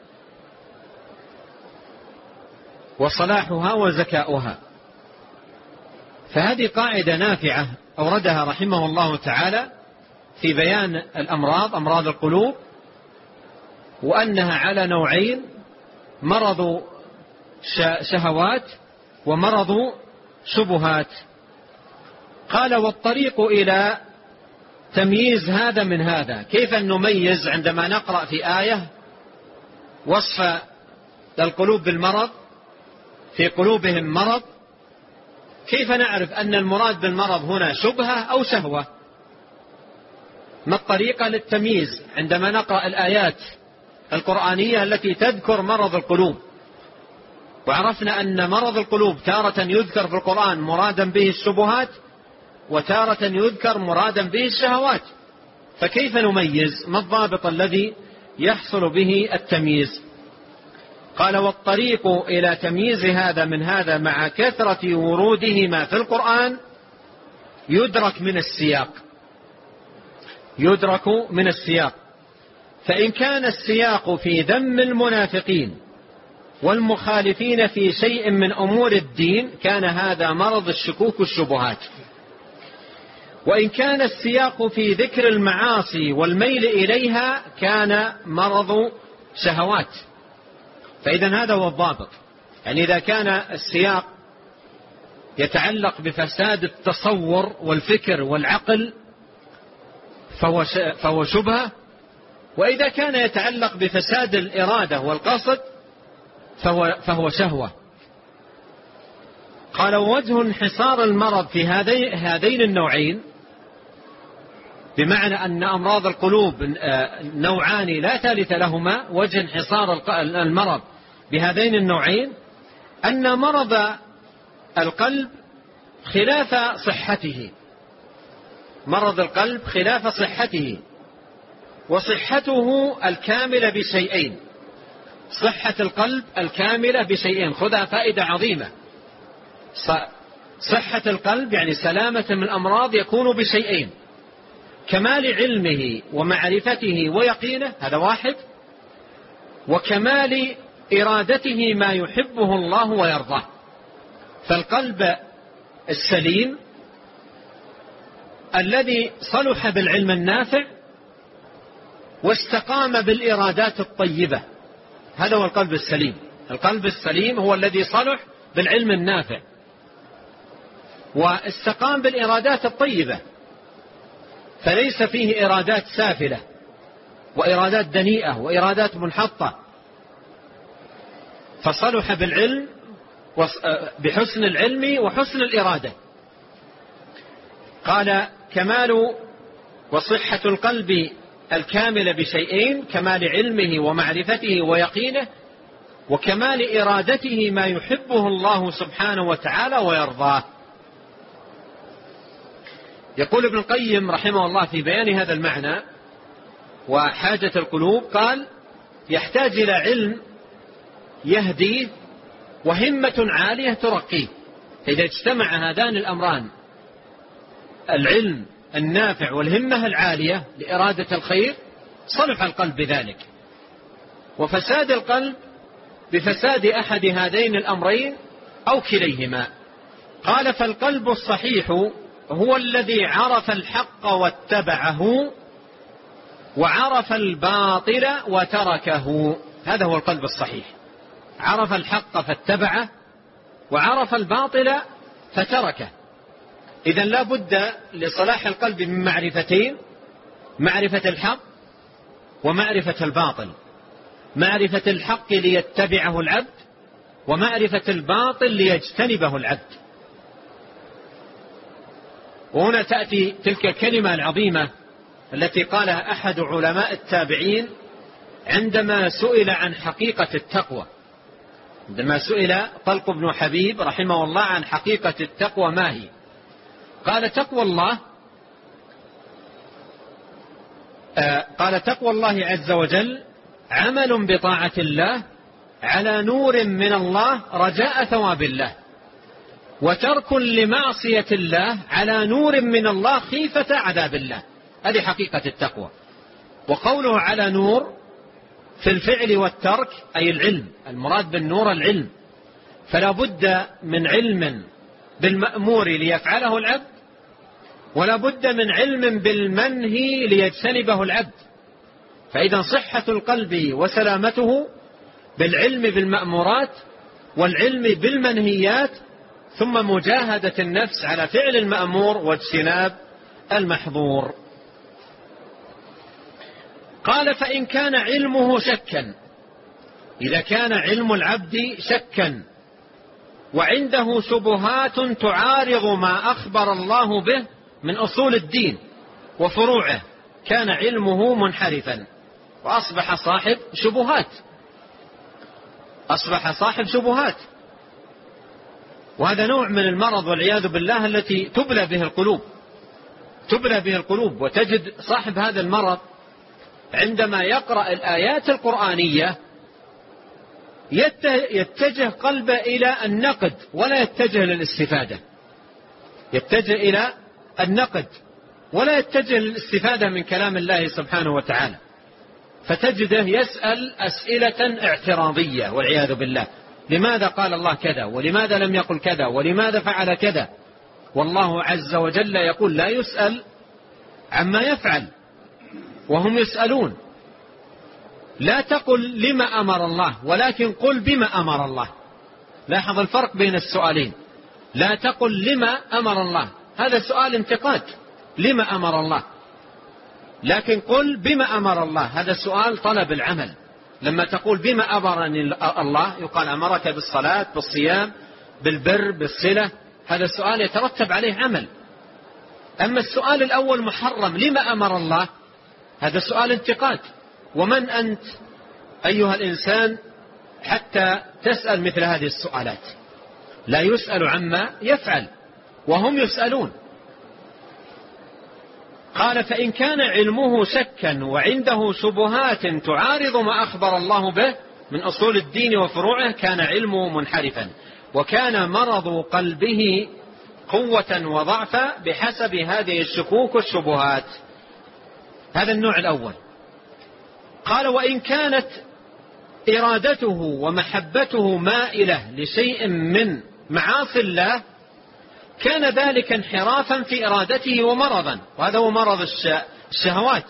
وصلاحها وزكاؤها. فهذه قاعدة نافعة أوردها رحمه الله تعالى في بيان أمراض القلوب، وأنها على نوعين: مرض شهوات ومرض شبهات. قال: والطريق إلى تمييز هذا من هذا. كيف نميز عندما نقرأ في آية وصف القلوب بالمرض، في قلوبهم مرض، كيف نعرف أن المراد بالمرض هنا شبهة أو شهوة؟ ما الطريقة للتمييز عندما نقرأ الآيات القرآنية التي تذكر مرض القلوب؟ وعرفنا أن مرض القلوب تارة يذكر في القرآن مرادا به الشبهات، وتارة يذكر مرادا به الشهوات. فكيف نميز؟ ما الضابط الذي يحصل به التمييز؟ قال: والطريق إلى تمييز هذا من هذا مع كثرة ورودهما في القرآن يدرك من السياق. فإن كان السياق في ذم المنافقين والمخالفين في شيء من أمور الدين كان هذا مرض الشكوك والشبهات. وإن كان السياق في ذكر المعاصي والميل إليها كان مرض شهوات. فإذا هذا هو الضابط. يعني إذا كان السياق يتعلق بفساد التصور والفكر والعقل فهو شبهة، وإذا كان يتعلق بفساد الإرادة والقصد فهو شهوة. قال: ووجه انحصار المرض في هذين النوعين بمعنى أن أمراض القلوب نوعان لا ثالث لهما، وجه انحصار المرض بهذين النوعين أن مرض القلب خلاف صحته، مرض القلب خلاف صحته، وصحته الكاملة بشيئين، صحة القلب الكاملة بشيئين، خذها فائدة عظيمة. صحة القلب يعني سلامة من الأمراض يكون بشيئين: كمال علمه ومعرفته ويقينه، هذا واحد، وكمال إرادته ما يحبه الله ويرضاه. فالقلب السليم الذي صلح بالعلم النافع واستقام بالإرادات الطيبة، هذا هو القلب السليم. القلب السليم هو الذي صلح بالعلم النافع واستقام بالإرادات الطيبة، فليس فيه إرادات سافلة وإرادات دنيئة وإرادات منحطة، فصلح بالعلم بحسن العلم وحسن الإرادة. قال: كمال وصحة القلب الكاملة بشيئين: كمال علمه ومعرفته ويقينه، وكمال إرادته ما يحبه الله سبحانه وتعالى ويرضاه. يقول ابن القيم رحمه الله في بيان هذا المعنى وحاجة القلوب، قال: يحتاج إلى علم يهديه وهمة عالية ترقيه. إذا اجتمع هذان الأمران، العلم النافع والهمة العالية لإرادة الخير، صلح القلب بذلك. وفساد القلب بفساد أحد هذين الأمرين أو كليهما. قال: فالقلب الصحيح هو الذي عرف الحق واتبعه وعرف الباطل وتركه. هذا هو القلب الصحيح، عرف الحق فاتبعه وعرف الباطل فتركه. إذن لا بد لصلاح القلب من معرفتين: معرفة الحق ومعرفة الباطل. معرفة الحق ليتبعه العبد، ومعرفة الباطل ليجتنبه العبد. وهنا تأتي تلك الكلمة العظيمة التي قالها أحد علماء التابعين عندما سئل عن حقيقة التقوى. عندما سئل طلق بن حبيب رحمه الله عن حقيقة التقوى ما هي، قال: تقوى الله عز وجل عمل بطاعة الله على نور من الله رجاء ثواب الله، وترك لمعصية الله على نور من الله خيفة عذاب الله. هذه حقيقة التقوى. وقوله على نور في الفعل والترك أي العلم، المراد بالنور العلم، فلا بد من علم بالمأمور ليفعله العبد، ولا بد من علم بالمنهي ليجتنبه العبد. فإذا صحة القلب وسلامته بالعلم بالمأمورات والعلم بالمنهيات، ثم مجاهدة النفس على فعل المأمور واجتناب المحظور. قال: فإن كان علمه شكا، إذا كان علم العبد شكا وعنده شبهات تعارض ما أخبر الله به من أصول الدين وفروعه، كان علمه منحرفا وأصبح صاحب شبهات، أصبح صاحب شبهات. وهذا نوع من المرض والعياذ بالله التي تبلى به القلوب، تبلى به القلوب. وتجد صاحب هذا المرض عندما يقرأ الآيات القرآنية يتجه قلبه إلى النقد ولا يتجه للاستفادة، يتجه إلى النقد ولا يتجه للاستفادة من كلام الله سبحانه وتعالى، فتجده يسأل أسئلة اعتراضية والعياذ بالله: لماذا قال الله كذا، ولماذا لم يقل كذا، ولماذا فعل كذا؟ والله عز وجل يقول: لا يسأل عما يفعل وهم يسألون. لا تقل لما أمر الله، ولكن قل بما أمر الله. لاحظ الفرق بين السؤالين. لا تقل لما أمر الله، هذا سؤال انتقاد، لما أمر الله. لكن قل بما أمر الله، هذا سؤال طلب العمل. لما تقول بما أمرني الله، يقال أمرك بالصلاة بالصيام بالبر بالصلة، هذا السؤال يترتب عليه عمل. أما السؤال الأول محرم، لما أمر الله؟ هذا سؤال انتقاد. ومن أنت أيها الإنسان حتى تسأل مثل هذه السؤالات؟ لا يسأل عما يفعل وهم يسألون. قال: فإن كان علمه شكا وعنده شبهات تعارض ما أخبر الله به من أصول الدين وفروعه كان علمه منحرفا، وكان مرض قلبه قوة وضعفا بحسب هذه الشكوك والشبهات. هذا النوع الأول. قال: وإن كانت إرادته ومحبته مائلة لشيء من معاصي الله كان ذلك انحرافا في إرادته ومرضا، وهذا هو مرض الشهوات.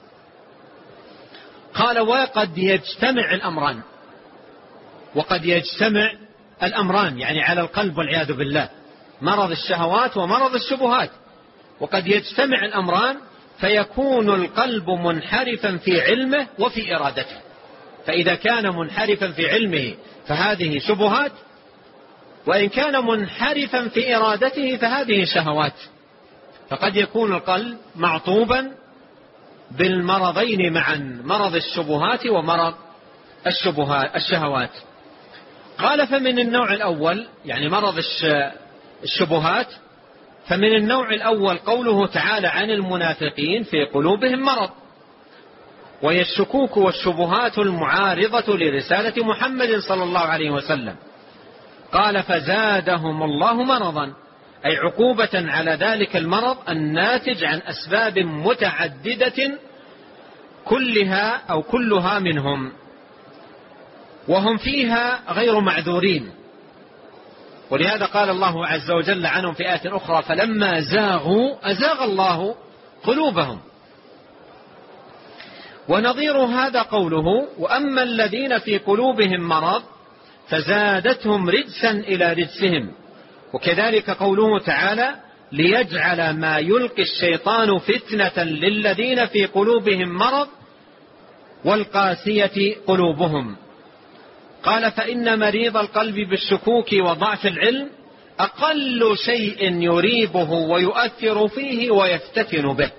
قال: وقد يجتمع الأمران، وقد يجتمع الأمران يعني على القلب والعياذ بالله، مرض الشهوات ومرض الشبهات، وقد يجتمع الأمران فيكون القلب منحرفا في علمه وفي إرادته. فإذا كان منحرفا في علمه فهذه شبهات، وإن كان منحرفا في إرادته فهذه شهوات. فقد يكون القلب معطوبا بالمرضين معا، مرض الشبهات ومرض الشهوات. قال: فمن النوع الأول يعني مرض الشبهات، فمن النوع الأول قوله تعالى عن المنافقين في قلوبهم مرض، وهي الشكوك والشبهات المعارضة لرسالة محمد صلى الله عليه وسلم. قال: فزادهم الله مرضا، أي عقوبة على ذلك المرض الناتج عن أسباب متعددة كلها أو كلها منهم، وهم فيها غير معذورين. ولهذا قال الله عز وجل عنهم في آية أخرى: فلما زاغوا أزاغ الله قلوبهم. ونظير هذا قوله: وأما الذين في قلوبهم مرض فزادتهم رجسا إلى رجسهم. وكذلك قوله تعالى: ليجعل ما يلقي الشيطان فتنة للذين في قلوبهم مرض والقاسية قلوبهم. قال: فإن مريض القلب بالشكوك وضعف العلم أقل شيء يريبه ويؤثر فيه ويفتتن به،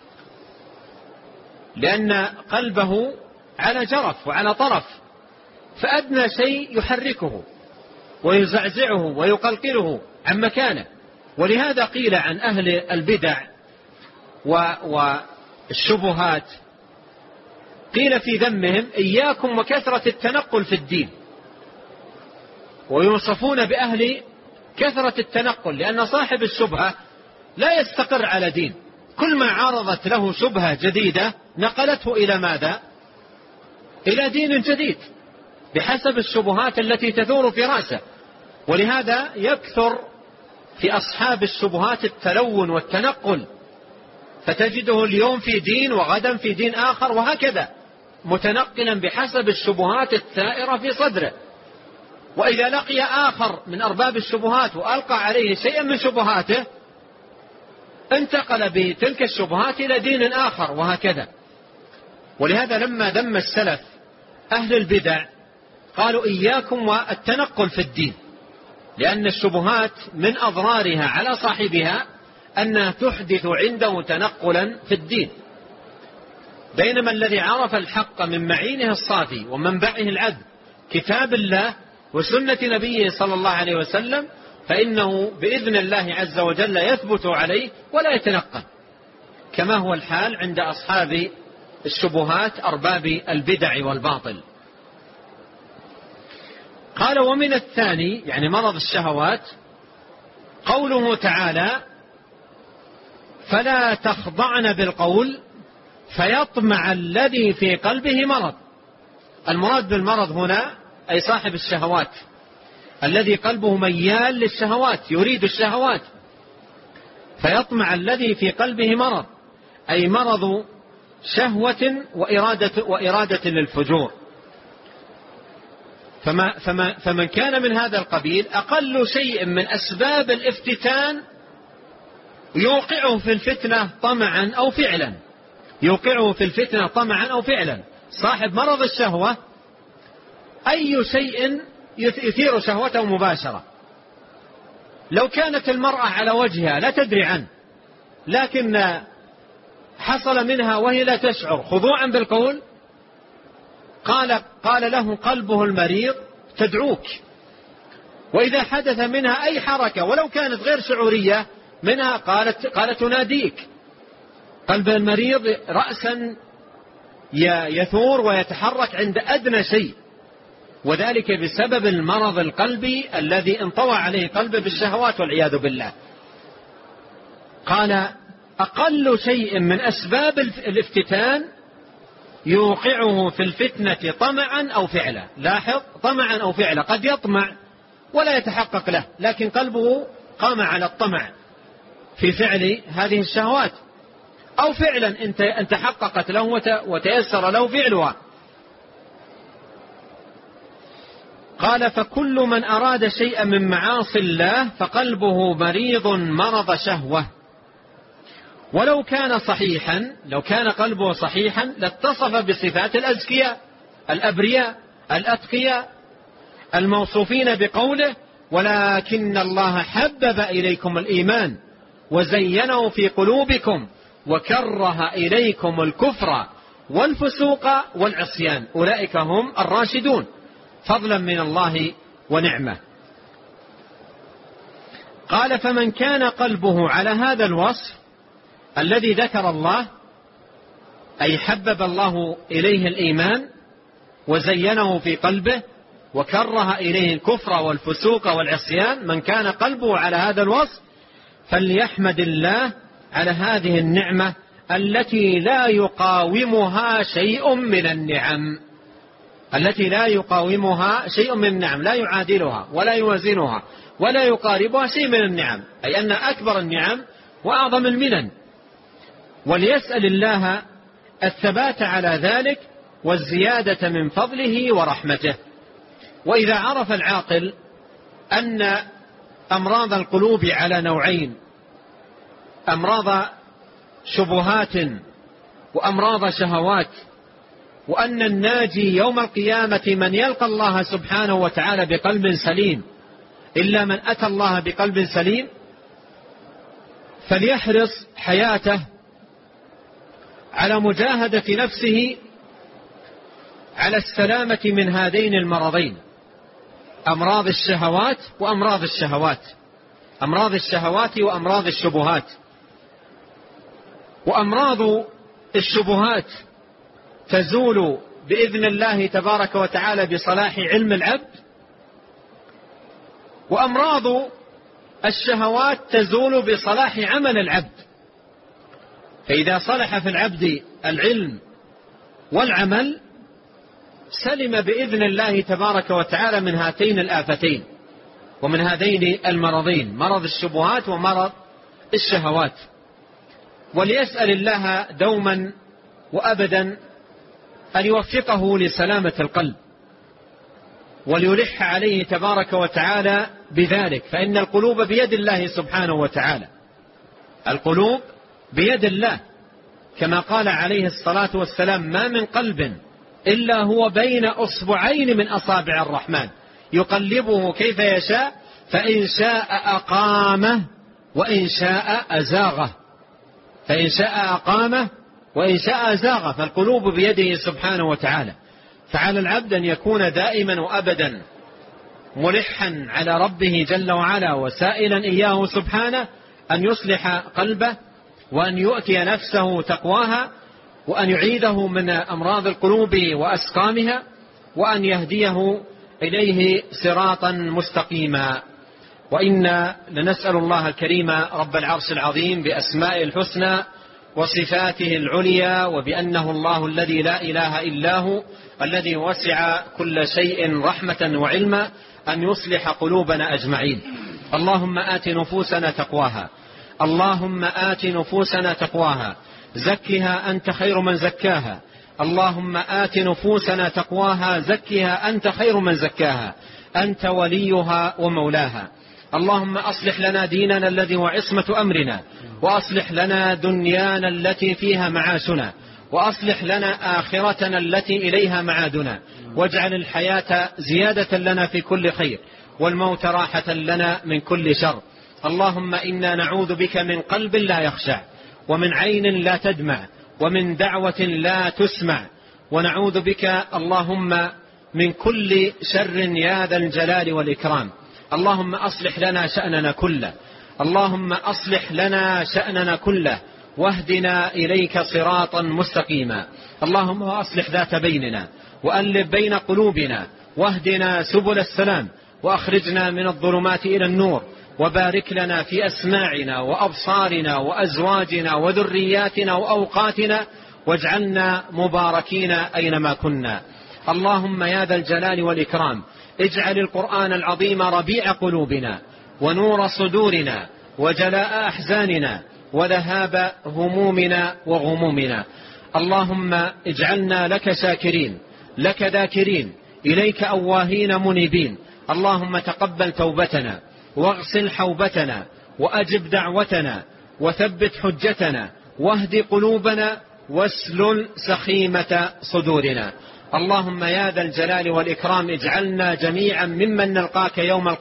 لأن قلبه على جرف وعلى طرف، فأدنى شيء يحركه ويزعزعه ويقلقله عن مكانه. ولهذا قيل عن أهل البدع والشبهات، قيل في ذمهم: إياكم وكثرة التنقل في الدين. ويوصفون بأهل كثرة التنقل، لأن صاحب الشبهة لا يستقر على دين، كل ما عارضت له شبهة جديدة نقلته إلى ماذا؟ إلى دين جديد بحسب الشبهات التي تثور في رأسه. ولهذا يكثر في أصحاب الشبهات التلون والتنقل، فتجده اليوم في دين وغدا في دين آخر، وهكذا متنقلا بحسب الشبهات الثائرة في صدره. وإذا لقي آخر من أرباب الشبهات وألقى عليه شيئا من شبهاته انتقل بتلك الشبهات إلى دين آخر، وهكذا. ولهذا لما ذم السلف أهل البدع قالوا: إياكم والتنقل في الدين، لأن الشبهات من أضرارها على صاحبها أنها تحدث عنده تنقلا في الدين. بينما الذي عرف الحق من معينه الصافي ومنبعه العذب كتاب الله وسنة نبيه صلى الله عليه وسلم، فإنه بإذن الله عز وجل يثبت عليه ولا يتنقل، كما هو الحال عند أصحاب الشبهات أرباب البدع والباطل. قال: ومن الثاني يعني مرض الشهوات قوله تعالى: فلا تخضعن بالقول فيطمع الذي في قلبه مرض. المراد بالمرض هنا أي صاحب الشهوات، الذي قلبه ميال للشهوات يريد الشهوات. فيطمع الذي في قلبه مرض أي مرض شهوة وإرادة للفجور. فمن كان من هذا القبيل أقل شيء من أسباب الافتتان يوقعه في الفتنة طمعا أو فعلا، يوقعه في الفتنة طمعا أو فعلا. صاحب مرض الشهوة أي شيء يثير شهوته مباشرة. لو كانت المرأة على وجهها لا تدري عنه، لكن حصل منها وهي لا تشعر خضوعا بالقول، قال له قلبه المريض تدعوك. وإذا حدث منها أي حركة ولو كانت غير شعورية منها قالت تناديك. قلب المريض رأسا يثور ويتحرك عند أدنى شيء، وذلك بسبب المرض القلبي الذي انطوى عليه قلبه بالشهوات والعياذ بالله. قال أقل شيء من أسباب الافتتان يوقعه في الفتنة طمعا أو فعلا. لاحظ، طمعا أو فعلا، قد يطمع ولا يتحقق له، لكن قلبه قام على الطمع في فعل هذه الشهوات، أو فعلا أن تحققت له وتيسر له فعلها. قال فكل من أراد شيئا من معاصي الله فقلبه مريض مرض شهوة. ولو كان صحيحا، لو كان قلبه صحيحا لاتصف بصفات الأزكياء الأبرياء الأتقياء الموصوفين بقوله ولكن الله حبب إليكم الإيمان وزينه في قلوبكم وكره إليكم الكفر والفسوق والعصيان أولئك هم الراشدون فضلا من الله ونعمة. قال فمن كان قلبه على هذا الوصف الذي ذكر الله، أي حبب الله إليه الإيمان وزينه في قلبه وكره إليه الكفر والفسوق والعصيان، من كان قلبه على هذا الوصف فليحمد الله على هذه النعمة التي لا يقاومها شيء من النعم، التي لا يقاومها شيء من النعم، لا يعادلها ولا يوازنها ولا يقاربها شيء من النعم، أي أن أكبر النعم وأعظم المنن. وليسأل الله الثبات على ذلك والزيادة من فضله ورحمته. وإذا عرف العاقل أن أمراض القلوب على نوعين، أمراض شبهات وأمراض شهوات، وأن الناجي يوم القيامة من يلقى الله سبحانه وتعالى بقلب سليم إلا من أتى الله بقلب سليم، فليحرص حياته على مجاهدة نفسه على السلامة من هذين المرضين، أمراض الشهوات وأمراض الشهوات، أمراض الشهوات وأمراض الشبهات. وأمراض الشبهات تزول بإذن الله تبارك وتعالى بصلاح علم العبد، وأمراض الشهوات تزول بصلاح عمل العبد. فإذا صلح في العبد العلم والعمل سلم بإذن الله تبارك وتعالى من هاتين الآفتين ومن هذين المرضين، مرض الشبهات ومرض الشهوات. وليسأل الله دوما وأبدا أن يوفقه لسلامة القلب وليلح عليه تبارك وتعالى بذلك، فإن القلوب بيد الله سبحانه وتعالى، القلوب بيد الله، كما قال عليه الصلاة والسلام ما من قلب إلا هو بين أصبعين من أصابع الرحمن يقلبه كيف يشاء، فإن شاء أقامه وإن شاء أزاغه، فإن شاء أقامه وإن شاء أزاغه، فالقلوب بيده سبحانه وتعالى. فعلى العبد أن يكون دائما وأبدا ملحا على ربه جل وعلا وسائلا إياه سبحانه أن يصلح قلبه وأن يؤتي نفسه تقواها وأن يعيده من أمراض القلوب وأسقامها وأن يهديه إليه صراطا مستقيما. وإنا لنسأل الله الكريم رب العرش العظيم بأسمائه الحسنى وصفاته العليا وبأنه الله الذي لا إله إلا هو الذي وسع كل شيء رحمة وعلما أن يصلح قلوبنا أجمعين. اللهم آت نفوسنا تقواها، اللهم آت نفوسنا تقواها، زكها أنت خير من زكاها، اللهم آت نفوسنا تقواها، زكها أنت خير من زكاها، أنت وليها ومولاها. اللهم أصلح لنا ديننا الذي هو عصمة أمرنا، وأصلح لنا دنيانا التي فيها معاشنا، وأصلح لنا آخرتنا التي إليها معادنا، واجعل الحياة زيادة لنا في كل خير والموت راحة لنا من كل شر. اللهم إنا نعوذ بك من قلب لا يخشع ومن عين لا تدمع ومن دعوة لا تسمع، ونعوذ بك اللهم من كل شر يا ذا الجلال والإكرام. اللهم أصلح لنا شأننا كله، اللهم أصلح لنا شأننا كله، واهدنا إليك صراطا مستقيما. اللهم أصلح ذات بيننا، وألف بين قلوبنا، واهدنا سبل السلام، وأخرجنا من الظلمات إلى النور، وبارك لنا في أسماعنا وأبصارنا وأزواجنا وذرياتنا وأوقاتنا، واجعلنا مباركين أينما كنا. اللهم يا ذا الجلال والإكرام اجعل القرآن العظيم ربيع قلوبنا ونور صدورنا وجلاء أحزاننا وذهاب همومنا وغمومنا. اللهم اجعلنا لك شاكرين، لك ذاكرين، إليك أواهين منيبين. اللهم تقبل توبتنا، واغسل حوبتنا، وأجب دعوتنا، وثبت حجتنا، واهد قلوبنا، واسلل سخيمة صدورنا. اللهم يا ذا الجلال والإكرام اجعلنا جميعا ممن نلقاك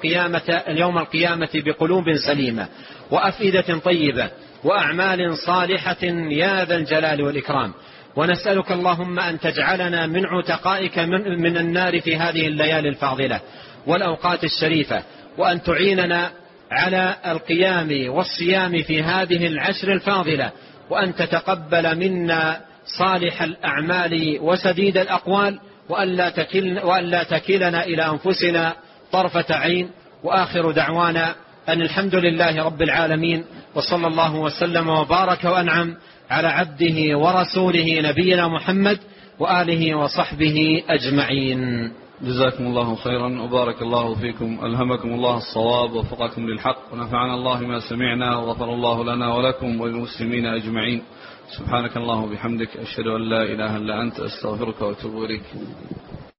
يوم القيامة بقلوب سليمة وأفئدة طيبة وأعمال صالحة يا ذا الجلال والإكرام. ونسألك اللهم أن تجعلنا من عتقائك من النار في هذه الليالي الفاضلة والأوقات الشريفة، وأن تعيننا على القيام والصيام في هذه العشر الفاضلة، وأن تتقبل منا صالح الأعمال وسديد الأقوال، وألا تكلنا إلى أنفسنا طرفة عين. وآخر دعوانا أن الحمد لله رب العالمين، وصلى الله وسلم وبارك وأنعم على عبده ورسوله نبينا محمد وآله وصحبه أجمعين. جزاكم الله خيرا وبارك الله فيكم، ألهمكم الله الصواب ووفقكم للحق، ونفعنا الله ما سمعنا، وغفر الله لنا ولكم وللمسلمين أجمعين. سبحانك اللهم وبحمدك، أشهد أن لا إله إلا أنت، أستغفرك وأتوب إليك.